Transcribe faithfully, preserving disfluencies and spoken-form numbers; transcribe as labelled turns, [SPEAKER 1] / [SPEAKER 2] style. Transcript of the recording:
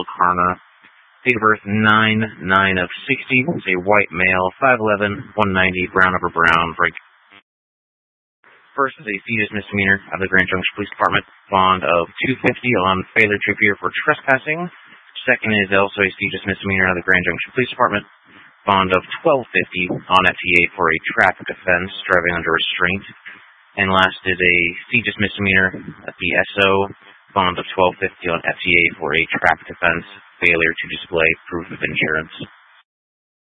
[SPEAKER 1] Karna. Date of birth nine nine of sixty. Is a white male, five eleven, one ninety, brown over brown, break. First is a fetus misdemeanor of the Grand Junction Police Department. Bond of two fifty on failure to appear for trespassing. Second is also a fetus misdemeanor of the Grand Junction Police Department. Bond of twelve fifty on F T A for a traffic offense, driving under restraint. And last is a fetus misdemeanor at the S O. Bond of twelve fifty on F T A for a traffic offense, failure to display proof of insurance.